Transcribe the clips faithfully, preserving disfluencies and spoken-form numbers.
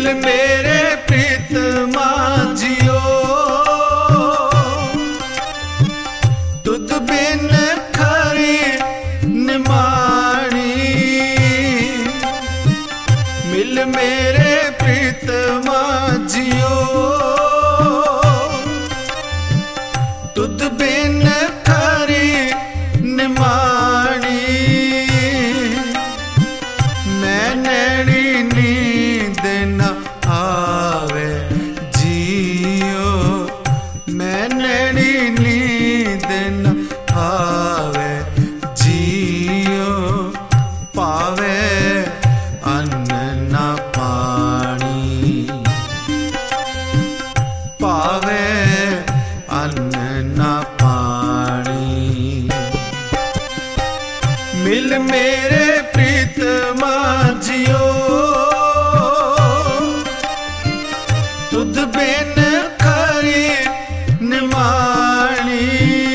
मिल मेरे प्रीतमा जियो, तुद बिन खरी निमाणी। मिल मेरे प्रीतमा जियो, तुद बिन खरी निमाणी। मैं नैनी नींद न आवे जियो, मैं नैनी नींद न आवे जियो। पावे अन्न न पानी, पावे अन्न न पानी। मिल मेरे प्रीतमा जियो, तुद बिन खरी निमाणी।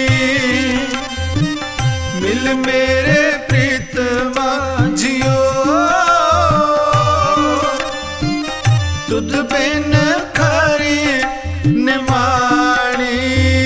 मिल मेरे प्रीतमा जियो, तुद बिन खरी निमाणी।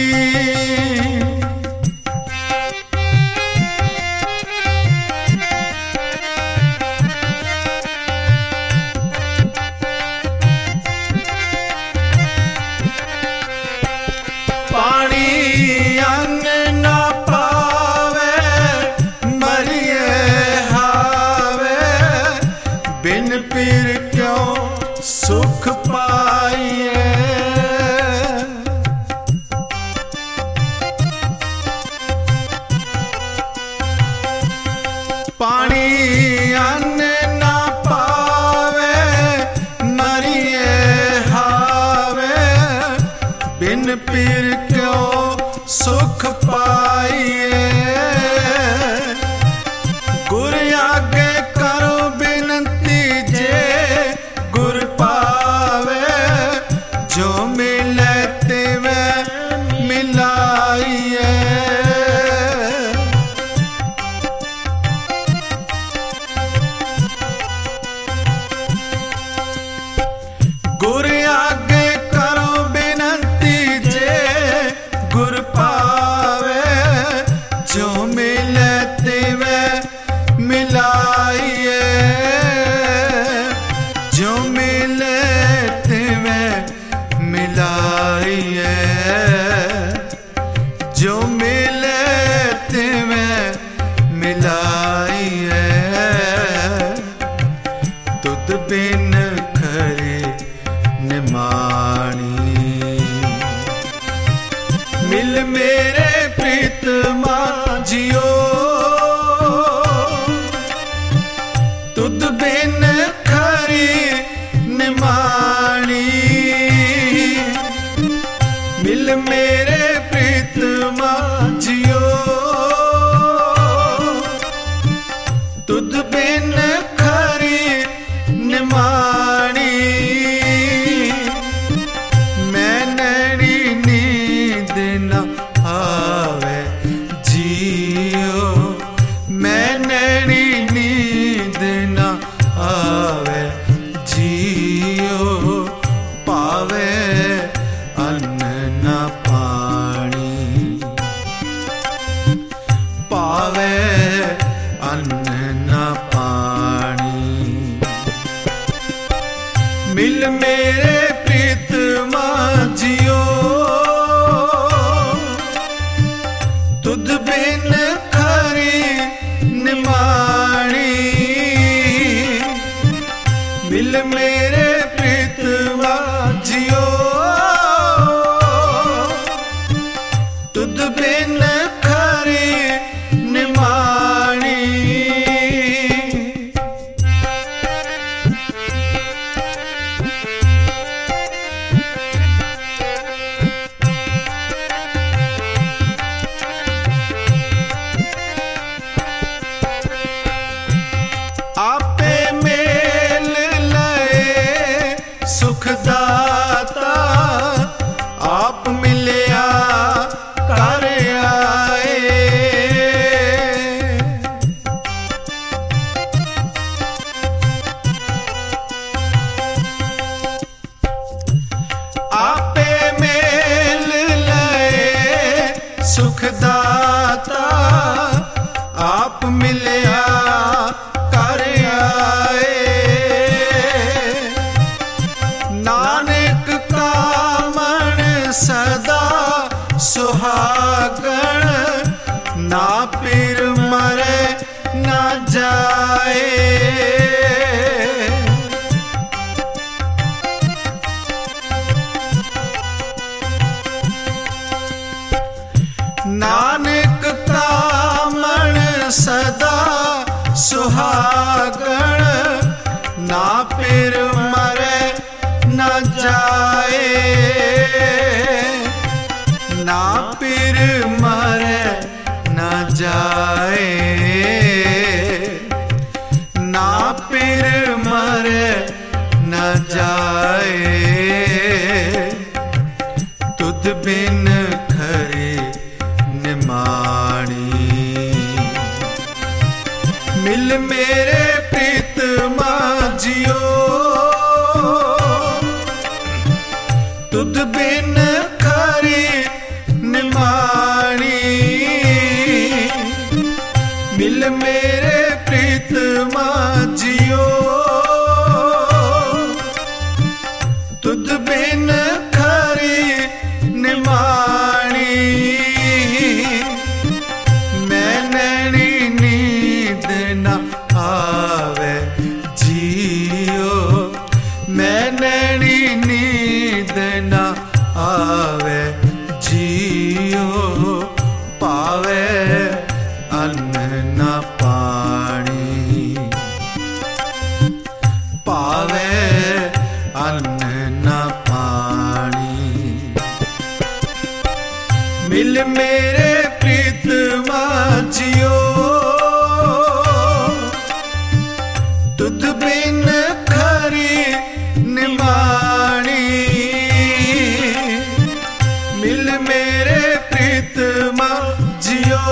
पानी अन्न न पावे मरिए हावे, बिन पीर क्यों सुख पाइए। पानी अन्न न पावे मरिए हावे, बिन पीर क्यों सुख पाइए। गुर आगे करो बिनती जे गुर पावे, जो मिले तिवे मिलाइए। गुर आगे करो बिनती जे गुर पावे, जो मिले तिवे मिलाइए। जो मिले तिवे मिलाइए, जो मिले तिवे मिलाइए। तुद बिन खरी निमाणी। मिल मेरे प्रीतमा जियो, तुद बिन खरी निमाणी। मिल मेरे प्रीतमा जियो, तुद बिन खरी निमाणी। मैं नैनी नींद न आवे जियो, मैं नैनी नींद न आवे जियो। पावे अन्न न पानी, पावे अन्न न पानी। मिल मेरे प्रीतमा जियो, तुद बिन खरी निमाणी। मिल मेरे प्रीतमा जियो, तुद बिन खरी निमाणी। आपे मेल लए सुखदाता, आप मिलिया कर आए। सुखदाता आप मिलिया कर आए। नानक का मन सदा सुहागण ना पिर मरे ना जाए। नानक का मन सदा सुहागण ना पिर मरे न जाए। ना पिर मरे न जाए। ना पिर मरे न जाए। तुध बिन खरी निमाणी मिल मेरे प्रीतमा जियो। तुध बिन खरी निमाणी मिल मेरे प्रीतमा जियो। तुध बिन खरी निमाणी मैं नैनी नींद न आवे जियो। मैं नैनी नींद न आवे जियो। पावे अन्न न पानी पावे अन्न न पानी मिल मेरे प्रीतमा जियो। तुध बिन खरी निमाणी मिल मेरे प्रीतमा जियो।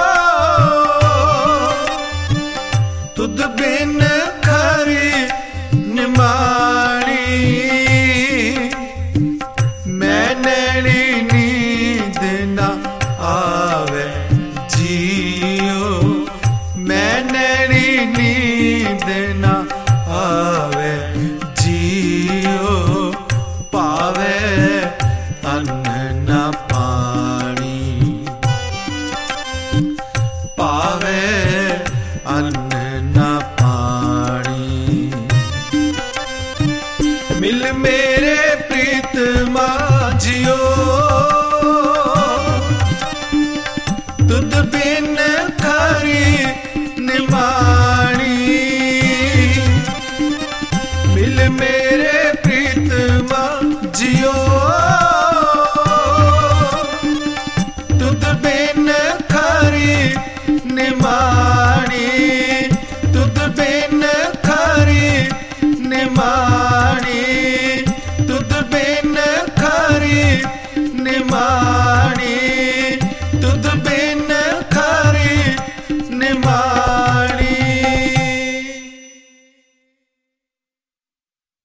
तुध बिन खरी निमाणी मैं नैनी नींद न आवे जियो। मैं नैनी नींद न आवे जियो। पावे अन्न न पानी पावे अन्न न पानी मिल मेरे प्रीतमा जियो। तुध बिन खरी निमाणी मिल मेरे प्रीतमा जियो।